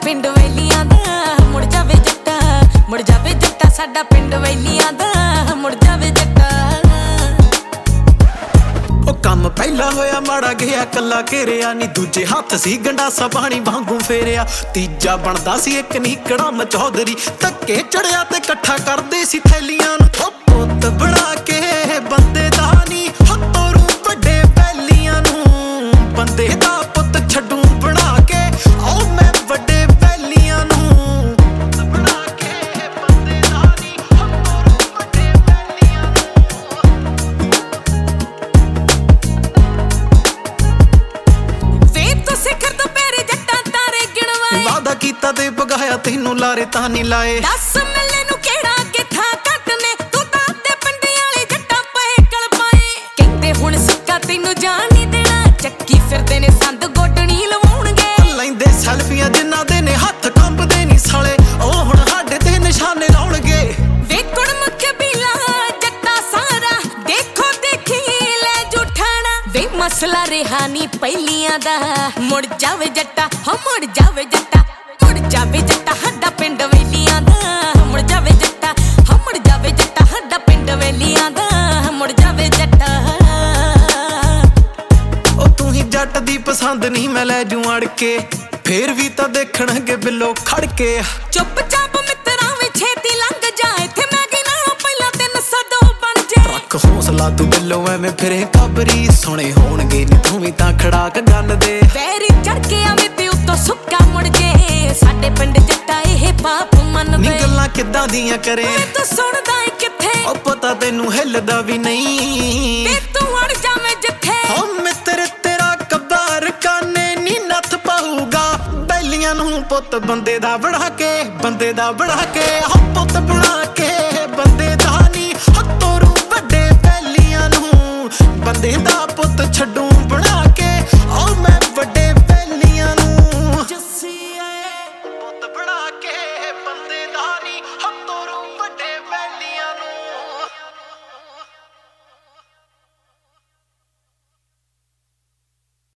पिंड वैलियां दा मुड़ जावे जट्टा साडा पिंड वैलियां दा मुड़ जावे जट्टा। ਕੰਮ ਪਹਿਲਾ ਹੋਇਆ ਮਾੜਾ ਗਿਆ ਕੱਲਾ ਘੇਰਿਆ ਨੀ ਦੂਜੇ ਹੱਥ ਸੀ ਗੰਡਾਸਾ ਪਾਣੀ ਵਾਂਗੂ ਫੇਰਿਆ ਤੀਜਾ ਬਣਦਾ ਸੀ ਇੱਕ ਨੀਕੜਾ ਮਚੌਧਰੀ ਧੱਕੇ ਚੜਿਆ ਤੇ ਇਕੱਠਾ ਕਰਦੇ ਸੀ ਥੈਲੀਆਂ ਨੂੰ ਪੁੱਤ ਬਣਾ ਕੇ ਬੰਦੇ ਦਾ ਨੀ ਹੱਥੋਂ ਰੂ ਵੱਡੇ ਪਹਿਲੀਆਂ ਨੂੰ ਬੰਦੇ ਦਾ ਪੁੱਤ ਛੱਡੂ ਬਣਾ ਕੇ ਆਓ ਮੈਂ ਵੱਡੇ ਪਹਿਲੀਆਂ ਨੂੰ ਬਣਾ ਕੇ ਬੰਦੇ ਦਾ ਨੀ ਹੱਥੋਂ ਰੂ ਵੱਡੇ ਪਹਿਲੀਆਂ वादा कीता ते पगाया तेनू लारे तां नी लाए। दस मिले नू केड़ा अगे था घट ने तू तां ते पिंड वाले जट्टां पए कल पाए कहंदे हुण सिक्का तेनू जान नी देना चक्की फिरदे ने संद गोडणी लवाउणगे लैंदे सेल्फियां जिन्ना दे ने हत्थ कंबदे नी साले ओ हुण हाडे ते निशाने लाउणगे वे कुड़ मुक्के बीला जट्टा सारा देखो देखी ले जुठाना वे मसला रेहा नी पहिलियां दा मुड़ जावे जट्टा हो मुड़ जावे जट्टा हड्डा पिंड वैलियां दा मुड़ जावे जट्टा हो मुड़ जावे जट्टा हड्डा पिंड वैलियां दा मुड़ जावे जट्टा। ओ तू ही जट दी पसंद नहीं मैं लै जू अड़ के फिर भी तां देखणगे बिल्लो खड़ के चुपचाप मित्तरां वे छेती लंघ जाए थे मैं की ना पहला दिन सदो बन जे रख हौसला तू बिल्लो एवें फिरे कबरी सोने होणगे नी तू भी तां खड़ाक गन दे वैरी चढ़ के आवे ते उत्तों सुक्का मुड़ जे साडे पिंड जट्टा एह पाप मन नी गल्लां किद्दां दियां करे तू सुणदा है किथे ओ पता तेनू हिलदा भी नहीं ते तू अड़ जावे जिथे हो मित्र तेरा कबार काने नी नथ पाऊगा बैलियां नू पुੱਤ ਬੰਦੇ ਦਾ ਬਣਾ ਕੇ ਹੋ ਪੁੱਤ ਬਣਾ ਕੇ ਬੰਦੇ ਦਾ ਨੀ ਹੱਥੋਂ ਰੂ ਵੱਡੇ ਬੈਲੀਆਂ ਨੂੰ ਬੰਦੇ ਦਾ ਪੁੱਤ ਛੱਡੂ